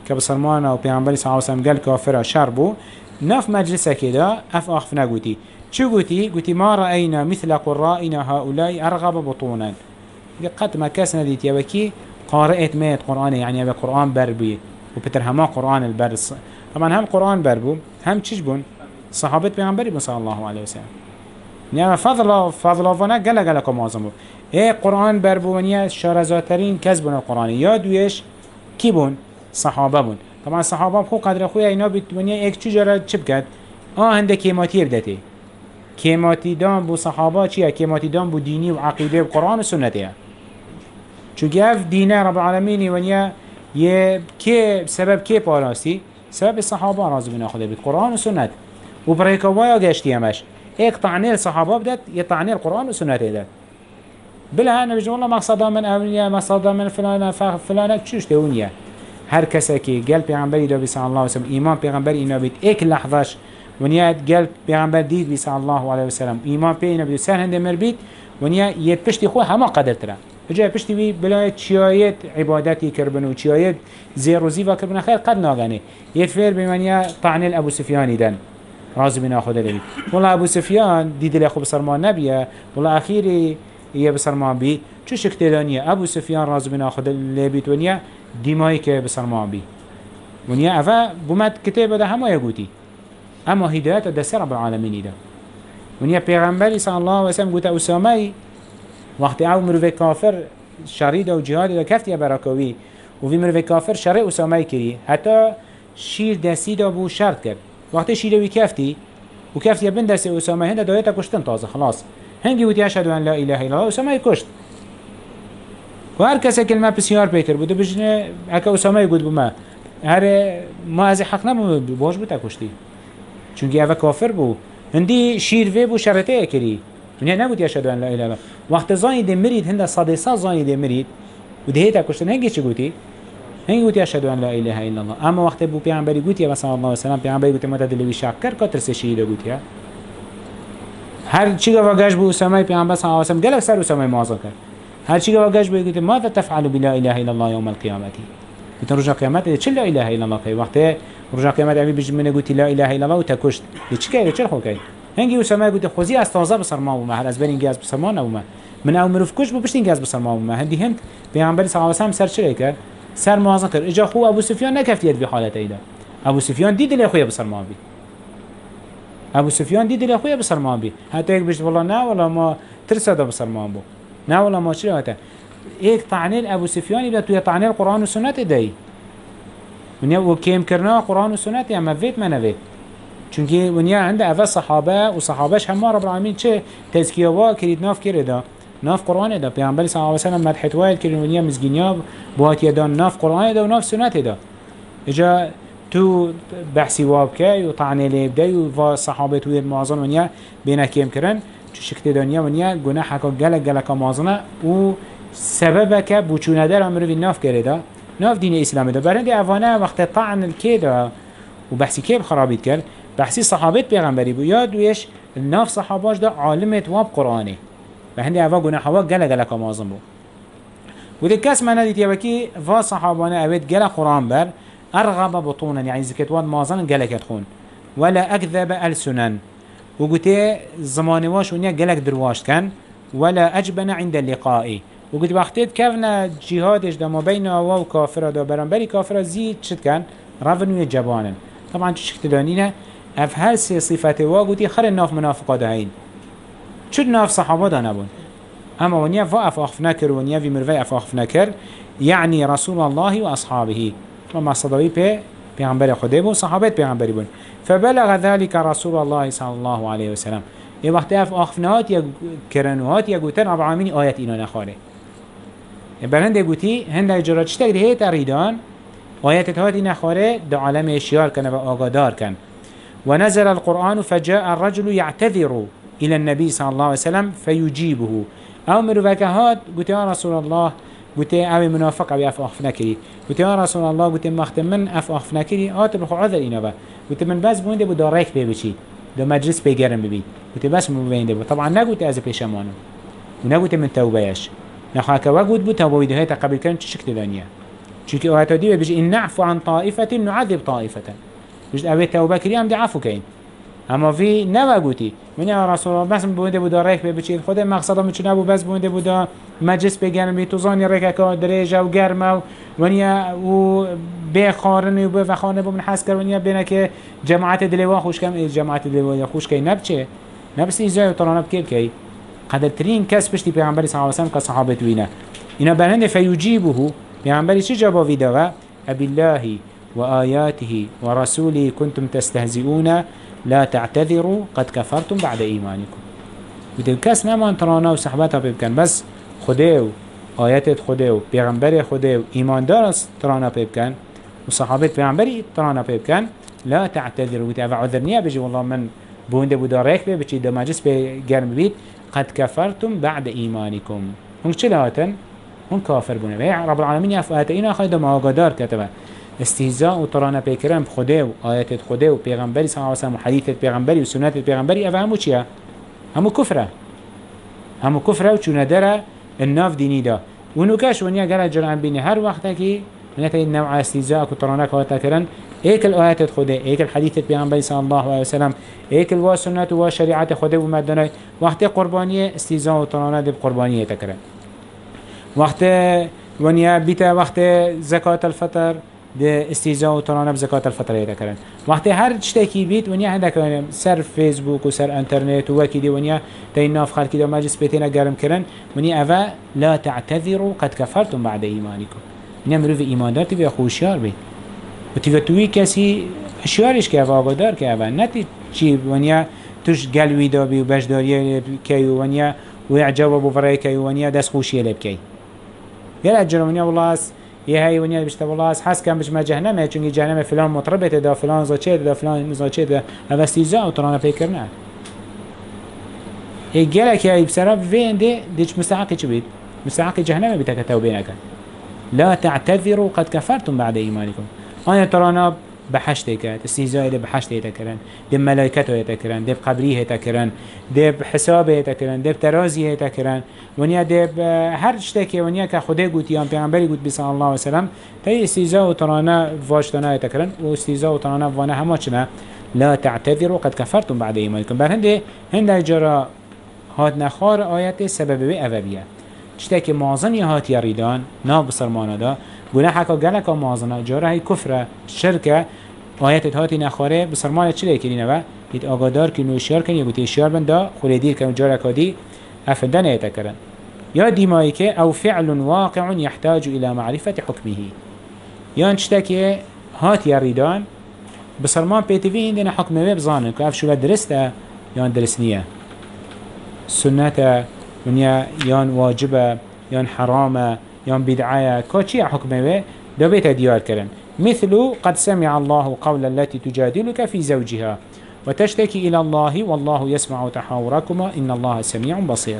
Speaker 1: كبسلمان أو بيعنبري صلى الله عليه وسلم قال كافر شربو نف مجلسه كده أف أخفنا قوتي شو قوتي؟ قوتي ما رأينا مثل قرائنا هؤلاء أرغب بطونا قد ما كاسنا ديت يبكي قارئت ميت قرآن يعني يبقى قرآن بربي وبتر هما قرآن البرس طبعا هم قرآن بربو هم تشجبون صحابة بيعنبري صلى الله عليه وسلم يعني فضل فانا قال لكم معظمه ايه قرآن بربو ونيا شارزاترين كذبون القرآن يا دويش كيبون صحابه بون طبعا الصحابه خو قدر خويا اینا بتونیا یک چجوره چپ کرد هنده کیماتی بدته کیماتی دام بو صحابه چیه کیماتی دام بو دینی و عقیده و قرآن و سنته چون گف دینه رب العالمین ونیا یه کی سبب کی پاراستی سبب الصحابه راضی بنا خدا بید قرآن و سنت و برای کوایا گشتی همش یک طعنه الصحابه بدت یه طعنه القرآن و سنت داد بلا انا بجو والله مقصد من اولیا مقصد من فلان چوش دونیا هر کسی که گل پیغمبری دا صلی الله علیه و سلم ایمان پیغمبر اینا بید یک لحظهش ونیا گل پیغمبر دید صلی الله علیه و سلم ایمان پی اینا بید سر هنده مر بید ونیا یه پشتی خو همه قدر تره بجای پشتی بی بلای چیایت عبادتی کربن و چیایت زیر و زیوا کربن خیر قد ناگنه یه فیر بمانیا طعنه ابو سفیانی دن راضی بنا خدا لبید والله ابو سفیان دید لی خوب سرمان نبیه والله اخیری یه بسرمان بید چو شکت دانیه ابو سفیان راضی بنا خدا لبید ونیا دیمایی که بسرمان بی ونیا افا بومد کتاب ده همه یگوتی اما هدایت دست رب العالمین ده ونیا پیغمبری صلی الله علیه و سلم گوته اسامه وقتی او مروه کافر شرید و جهاد ده کفتی براکوی و وی مروه کافر شرع اسامه کری حتی شیر دستی ده بو شرط کرد وقتی شیر وی کفتی و کفتی بند دست اسامه هنده دایتا کشتن تازه خلاص هنگی وتی اشهد ان لا اله الا الله اسامه کشت و هر کسی کلمه بسیار پیتر بوده بجنه اکا اسامه گود بوما هر ما از حق نبو باش بوده کشتی چونکه اوه کافر بو هندی شیروه بو شرطه کری ونیا نبود اشهد ان لا اله الا الله وقت زانی ده مرید هنده صادصه زانی ده مرید و دهی تا کشتن هنگی چی گوتی؟ هنگی گوتی اشهد ان لا اله الا الله اما وقت بو پیغمبری گوتی مثلا الله علیه و سلم پیغمبری گوتی مدد دلوی شک کر که ترس شهیده گوتی هر چی گفت گشت بو اسامه پیغمبر صلی الله علیه و سلم گلک سر اسامه معاذ کرد هر چی گفت گشت بو ماذا تفعل بلا اله الا الله يوم القيامه قلت رجع قيامته چه لا اله الا الله كي وقت رجع قيامته ابي بيج من قلت لا اله الا الله وتكشت چه كاي چه خو كاي هنگي اسامه قلت خوزي استاذه بصر ما وما هر از برين گاز بصر ما وما من او مروف كش بپشتين گاز بصر ما وما هندي هند پیغمبر صلی الله علیه و سلم سر چه کرد سر معاذ کرد اجا خو ابو سفیان نکفتید به حالت ایدا ابو سفیان دید له خویا بصر ما بي ابو سفیان دید له خویا بصر ما بي حتى یک بيش والله نه والله ما ترسد بصر ما بو نه والله ما چه هتا ایک طعنه ابو سفیان بده توی طعنه القرآن و سنت دی ونیا و کم کرنا قرآن و سنت یا موید منوید چونکه ونیا عنده اول صحابه و صحابهش همه رب العالمین چه تزکیه وا کرید ناف کرده ناف قرآن ده پیامبر صلی الله علیه و سلم مدحت واید کرد ونیا مزگینیا بوات یدان ناف قرآن ده و ناف سنت ده اجا تو بحثی واب که و طعنه لیب ده و صحابه توی معظم ونیا بینه کم کرن چه شکت دنیا ونیا گناه حکا گلک معظمه و سبب که بوچونه در امر وی ناف کرده ناف دین اسلام ده برند اوانه وقت طعن الكيده و بحثی که خرابید کرد بحثی صحابت پیغمبری بو یاد ویش ناف صحاباش ده عالمت واب قرآنی به هندی اوا گناه هوا گله معظم بو و ده کس من ندید یبکی و صحابانه اوید گله قرآن بر ارغب بطونا یعنی زکت واد معظم گله کت خون ولا اكذب السنن و گوته زمانه واش ونیا گلک درواش کن ولا اجبن عند اللقاء وقت وقتت كفنا جهادش ده ما بين أوا وكافرة ده برانبري كافرة زيد شد كان رفنوية جبانن طبعا شو شكت دانينا اف هر سي صفات وا قوتي خر الناف منافقة دهين شد ناف صحابة ده نبون اما ونيا فاف اخفناكر ونيا في مرفي اف اخفناكر يعني رسول الله واصحابه وما صدوي بي پیغمبر خدا بون صحابت پیغمبری بون فبلغ ذلك رسول الله صلى الله عليه وسلم یه وقت اف اخفنات یا کرنوات یا گوتن رب العالمین آیت اینا نخاره برنده گوتی هنده جرات چتک ده تریدان آیت تهاتی نخاره ده عالم اشیار کنه و آگادار کن ونزل القرآن فجاء الرجل يعتذر إلى النبي صلى الله عليه وسلم فيجيبه او مروفكهات قلت يا رسول الله قلت اوي منافق اوي اف اخف نكري قلت يا رسول الله قلت مختم من اف اخف نكري بخو عذر اینا با قلت من بس بونده بو داريك بيبشي ده مجلس بيگرم ببي قلت بس مبينده بو طبعا نقلت از پیشمانو ونقلت من توبهش نخواك وقود بو توبه ويدهاية قبل كان شكل دانيا چونك آيات دي بيجي إن نعفو عن طائفة نعذب طائفة بيجي أبي توبة كري هم دي عفو كين اما في نوا گوتی من یا رسول الله بس بوده بوده ریک بچید خود مقصدم چه نبود بس بوده بوده مجلس بگن بی تو زانی ریک که درجه و گرم و ونیا و بخارن و بخانه بمن حس کرد ونیا بینه که جماعت دلوا خوش کم جماعت دلوا خوش کی نبچه نبس ایزای و طرانب کیل کی قدر ترین کس پشتی پیامبری صلی الله علیه و سلم که صحابت وینه اینا برهنده فیجیبه پیامبری چه جواب ویده ابی الله وآياته ورسوله كنتم تستهزئون لا تعتذروا قد كفرتم بعد إيمانكم بدل كاس ما انترانا وصحباتها بيبكن بس خديو آيات خديو بيغمبر خديو إيمان دار ترانا بيبكن وصحابات بيغمبر ترانا بيبكن لا تعتذروا وتابع عذرنيا بيجي والله من بونده بوداريك بيجي دماجس بيجرم بيت قد كفرتم بعد إيمانكم هم شلاتن هم كافر بونه رب العالمين يفعاتينا خيدا ما قدار كتبه استهزاء و ترانه پیکرم خدا و آیات خدا و پیغمبری صلی الله علیه و سلم و حدیث پیغمبری و سنت پیغمبری اوه همو چیه؟ همو کفره همو کفره و چونه داره الناف دینی دا و نوکش ونیا گره جرعن بینی هر وقت که ونیا تا این نوع استهزاء و ترانه که هاتا کرن ایک الآیات خدا ایک الحدیث پیغمبری صلی الله علیه و سلم ایک الوا سنت و شریعت خدا و مدنای وقت قربانی استهزاء و ترانه دب قربانی تکرن وقت ونیا بیتا وقت زکات الفطر ده استهزاء و ترانه بزکات الفطر ایده کرن وقتی هر چتکی بیت ونیا هنده سر فیسبوک و سر انترنت و وکی دی ونیا تین ناف خلقی دا مجلس بیتینا گرم کرن ونیا اوه لا تعتذروا قد كفرتم بعد ایمانکم ونیا مروف ایمان دار تیوی خوشیار بید و تیوی توی کسی اشیارش که اوه آگادار که اوه نتی چی ونیا توش گلوی دا بی و بجداری که ونیا و اعجاب و بفرای که ونیا دست خوشی لب که یل اجر ونیا والله است یه هایی ونیا بشته والله از حس کم بشم جهنمه چونکه جهنم فلان مطربته دا فلان زاچه دا فلان زاچه دا اوستیزا و ترانه پیکر نه ای گله که ای بسرا وینده دیچ مستحقی چی بید؟ مستحقی جهنمه بیتا که توبه نکن لا تعتذروا قد كفرتم بعد ایمانکم آیا ترانه بحشته کرد استهزاء ده بحشته تکرن ده ملائکته تکرن ده قبریه تکرن ده حسابه تکرن ده ترازیه تکرن ونیا ده هر چیزی که ونیا که خدا گویی ام پیامبری گویی صلی الله علیه و سلم تا استهزاء و ترانه واجتنای تکرن و استهزاء و ترانه وانه همه چنه لا تعتذروا قد كفرتم بعد ایمانکم برهنده هنده جرا هات نخار آیت سبب به اولیه چیزی که مازن هات یریدان ناب بسرمانه دا گناه که گله که مازنه جاره کفر شرک آیت هاتی نخاره بسرمان چی لیکی نوا دید آگادار که نوشیار کنی گوتی اشیار بنده خولی دیر که جاره کادی افدن ایتا کرن یا دیمایی که او فعل واقع يحتاج الى معرفة حکمه یا انچتا که هات یریدان بسرمان پیتوی ایندن حکمه بزانن که اف شو درسته یا درست نیه سنته یا واجبه یا حرامه یا بدعایه که چی حکمه دو بیت دیار کرن مثل قد سمع الله قول التي تجادلك في زوجها وتشتكي إلى الله والله يسمع تحاوركما إن الله سميع بصير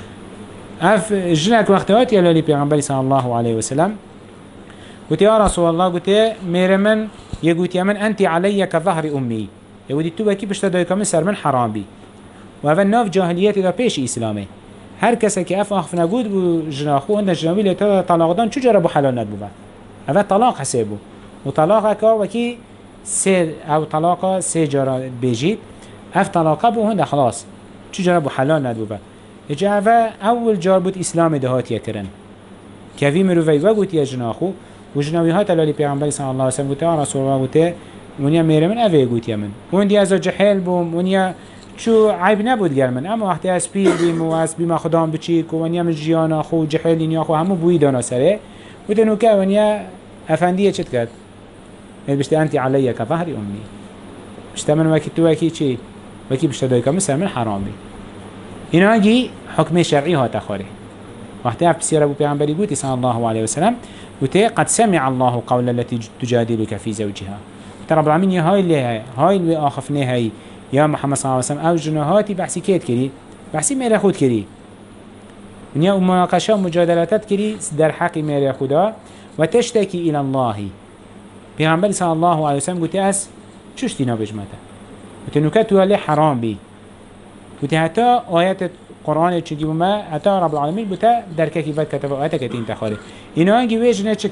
Speaker 1: اف جنك وقتات يلالي پیغمبر صلى الله عليه وسلم قلت يا رسول الله قلت مير من يقول يا من أنت علي كظهر أمي يقول تو بكي بشتدايك من سر من حرام بي وهذا الناف جاهليات دا پیش إسلامي هر کسی که اف آخف نگود بو جناخو هنده جناوی لیتا طلاق دان چو جرا بو حلال ند بو اوه طلاق حسابو و طلاق که وکی سه او طلاق سه جرا بیجید اف طلاق بو هنده خلاص چو جرا بو حلال ند بو اجا اوه اول جار بود اسلام دهاتیه کرن که وی مروفی و گوتی جناخو و جناوی ها تلالی پیغمبر صلی الله علیه وسلم گوتی رسول الله گوتی ونیا میره من اوه گوتی من وندی از جحیل بوم ونیا شو عيب نبود جرمن اما وقتی از پیر بیم و از بیم خدام بچیک و ونیا من جیانا خو جحیلین یا خو همو بوی دانا سره و دنو که ونیا افندیه چت کرد بشته انتی علیه که ظهر امی بشته من وکی تو وکی چی وکی بشته دای که مثل من حرام بی اینا اگی حکم شرعی ها تخاره وقتی اف بسیر ابو پیغمبری گوتی صلی الله علیه وسلم گوتی قد سمع الله قول التي تجادلك في زوجها ترى رب العالمین هاي اللي آخفنه هاي يا محمد صلى الله عليه وسلم او جناهاتي بحثي كيت كري بحثي ميرا خود كري ونيا مناقشة مجادلات كري در حق ميرا خودا وتشتكي إلى الله پیغمبر صلى الله عليه وسلم قلت أس شوش تينا بجمتا قلت نكتو اللي حرام بي قلت حتى آيات القرآن تشجيب ما حتى رب العالمين بتا در كيفات كتب آيات كتين تخاري إنه أنجي ويجنة شكر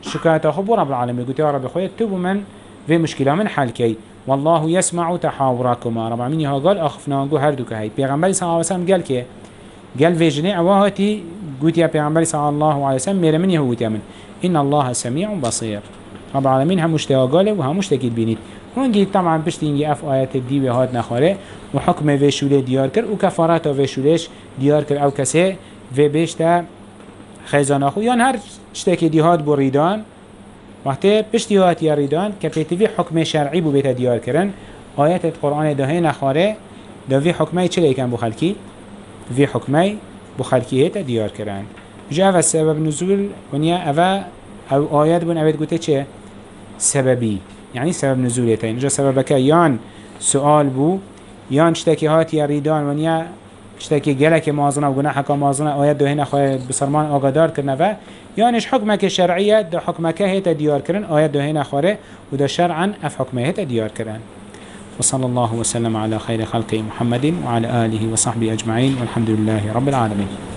Speaker 1: شكاية خبر رب العالمين قلت يا رب خويا تبو من في مشكلة من حل كي والله يسمع تحاوركما رب العالمين ها قال أخفنا نقول هردوك هاي بيغمبري صلى الله عليه وسلم قال كي قال في جنة عواهتي قلت يا بيغمبري صلى الله عليه وسلم ميرا من يهوت من إن الله سميع بصير رب العالمين هم مشتاق قاله وهم مشتاقين بينيت هونجي طبعا بشتينجي اف آيات الدي وهات نخاره وحكم في شوله ديار كر وكفارات في شولش ديار كر او كسي في بيشتا خيزان اخو يان هر اشتاكي دي هات بريدان وقتی پشتی هات یا ریدان که پیتوی حکم شرعی بو بیت دیار کرن آیات القرآن دهه نخاره دوی حکمه چه لیکن بو خلکی؟ دوی حکمه بو خلکی هیت دیار کرن جا اوه سبب نزول ونیا او آیات بون اوید گوته چه؟ سببی يعني سبب نزولتين جا سببك يان سؤال بو يان اشتكي هات يا ريدان ونيا اشتكي جلك مازنا وجناحك مازنا آيات ده هنا خوي بصرمان آقادار كرنا فا يانش حكمك الشرعية ده حكمك هي تديار كرن آيات ده هنا خاره وده شرعا أف حكمه هي تديار كرن وصلى الله وسلم على خير خلق محمد وعلى آله وصحبه أجمعين والحمد لله رب العالمين.